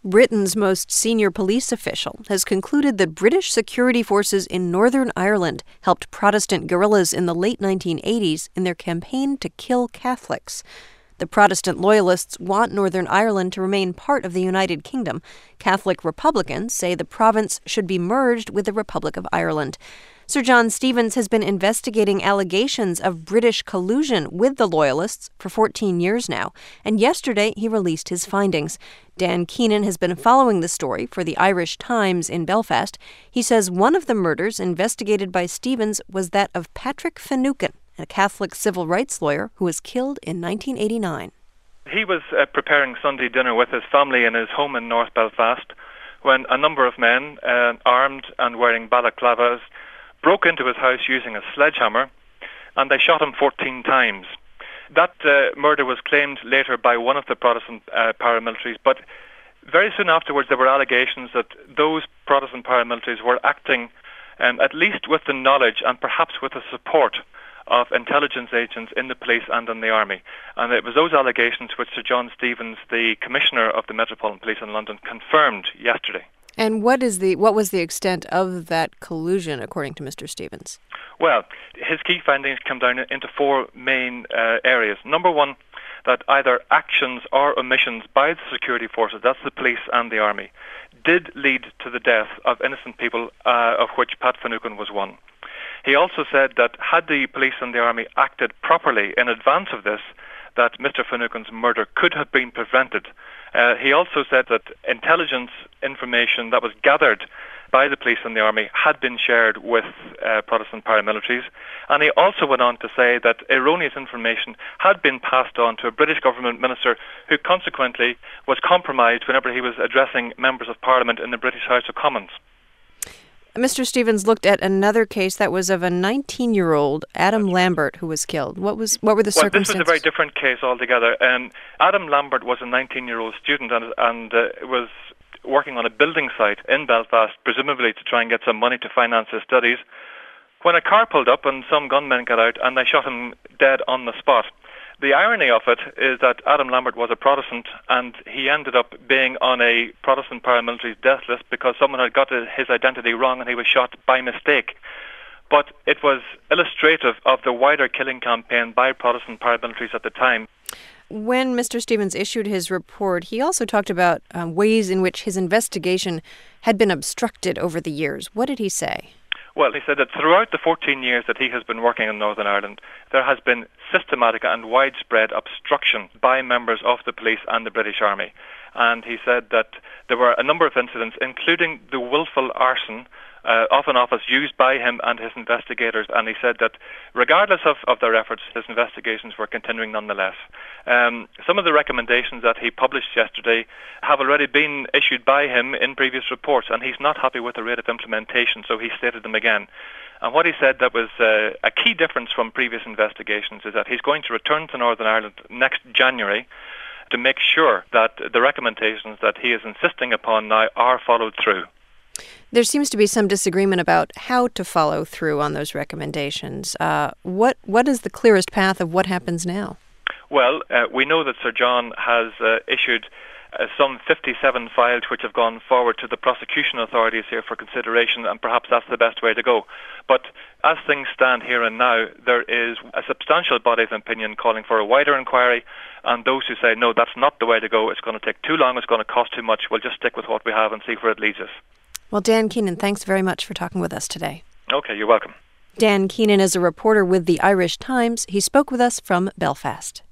Britain's most senior police official has concluded that British security forces in Northern Ireland helped Protestant guerrillas in the late 1980s in their campaign to kill Catholics. The Protestant loyalists want Northern Ireland to remain part of the United Kingdom. Catholic Republicans say the province should be merged with the Republic of Ireland. Sir John Stevens has been investigating allegations of British collusion with the Loyalists for 14 years now, and yesterday he released his findings. Dan Keenan has been following the story for the Irish Times in Belfast. He says one of the murders investigated by Stevens was that of Patrick Finucane, a Catholic civil rights lawyer who was killed in 1989. He was preparing Sunday dinner with his family in his home in North Belfast when a number of men, armed and wearing balaclavas, broke into his house using a sledgehammer, and they shot him 14 times. That murder was claimed later by one of the Protestant paramilitaries, but very soon afterwards there were allegations that those Protestant paramilitaries were acting at least with the knowledge and perhaps with the support of intelligence agents in the police and in the army. And it was those allegations which Sir John Stevens, the Commissioner of the Metropolitan Police in London, confirmed yesterday. And what was the extent of that collusion, according to Mr. Stevens? Well, his key findings come down into four main areas. Number one, that either actions or omissions by the security forces, that's the police and the army, did lead to the death of innocent people, of which Pat Finucane was one. He also said that had the police and the army acted properly in advance of this, that Mr. Finucane's murder could have been prevented. He also said that intelligence information that was gathered by the police and the army had been shared with Protestant paramilitaries. And he also went on to say that erroneous information had been passed on to a British government minister who consequently was compromised whenever he was addressing members of Parliament in the British House of Commons. Mr. Stevens looked at another case that was of a 19-year-old, Adam Lambert, who was killed. What were the circumstances? This was a very different case altogether. Adam Lambert was a 19-year-old student and was working on a building site in Belfast, presumably to try and get some money to finance his studies, when a car pulled up and some gunmen got out and they shot him dead on the spot. The irony of it is that Adam Lambert was a Protestant and he ended up being on a Protestant paramilitary's death list because someone had got his identity wrong and he was shot by mistake. But it was illustrative of the wider killing campaign by Protestant paramilitaries at the time. When Mr. Stevens issued his report, he also talked about ways in which his investigation had been obstructed over the years. What did he say? Well, he said that throughout the 14 years that he has been working in Northern Ireland, there has been systematic and widespread obstruction by members of the police and the British Army. And he said that there were a number of incidents, including the willful arson of an office used by him and his investigators. And he said that regardless of their efforts, his investigations were continuing nonetheless. Some of the recommendations that he published yesterday have already been issued by him in previous reports, and he's not happy with the rate of implementation, so he stated them again. And what he said that was a key difference from previous investigations is that he's going to return to Northern Ireland next January to make sure that the recommendations that he is insisting upon now are followed through. There seems to be some disagreement about how to follow through on those recommendations. What is the clearest path of what happens now? Well, we know that Sir John has issued some 57 files which have gone forward to the prosecution authorities here for consideration, and perhaps that's the best way to go. But as things stand here and now, there is a substantial body of opinion calling for a wider inquiry, and those who say, no, that's not the way to go, it's going to take too long, it's going to cost too much, we'll just stick with what we have and see where it leads us. Well, Dan Keenan, thanks very much for talking with us today. Okay, you're welcome. Dan Keenan is a reporter with the Irish Times. He spoke with us from Belfast.